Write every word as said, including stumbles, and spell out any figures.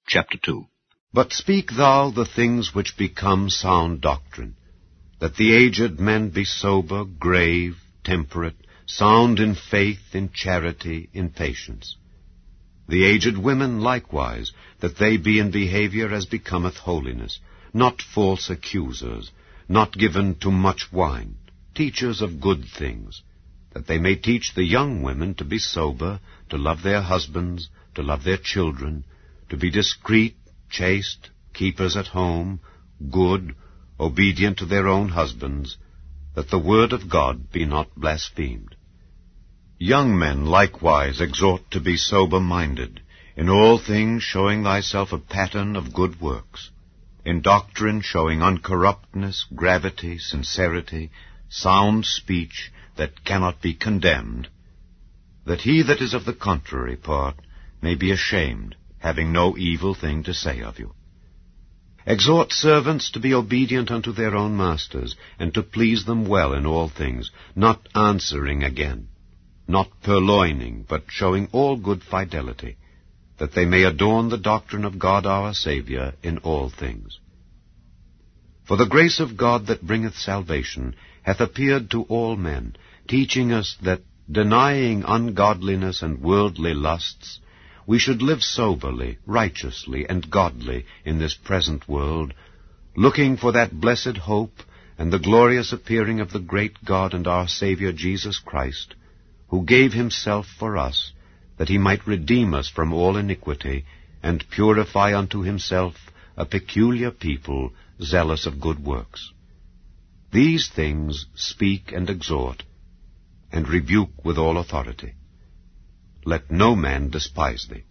chapter two. But speak thou the things which become sound doctrine, that the aged men be sober, grave, temperate, sound in faith, in charity, in patience. The aged women likewise, that they be in behavior as becometh holiness, not false accusers, not given to much wine, teachers of good things, that they may teach the young women to be sober, to love their husbands, to love their children, to be discreet, chaste, keepers at home, good, obedient to their own husbands, that the word of God be not blasphemed. Young men likewise exhort to be sober-minded, in all things showing thyself a pattern of good works, in doctrine showing uncorruptness, gravity, sincerity, sound speech that cannot be condemned, that he that is of the contrary part may be ashamed, having no evil thing to say of you. Exhort servants to be obedient unto their own masters, and to please them well in all things, not answering again, not purloining, but showing all good fidelity, that they may adorn the doctrine of God our Saviour in all things. For the grace of God that bringeth salvation hath appeared to all men, teaching us that, denying ungodliness and worldly lusts, we should live soberly, righteously, and godly in this present world, looking for that blessed hope and the glorious appearing of the great God and our Saviour Jesus Christ, who gave himself for us, that he might redeem us from all iniquity, and purify unto himself a peculiar people, zealous of good works. These things speak and exhort, and rebuke with all authority. Let no man despise thee.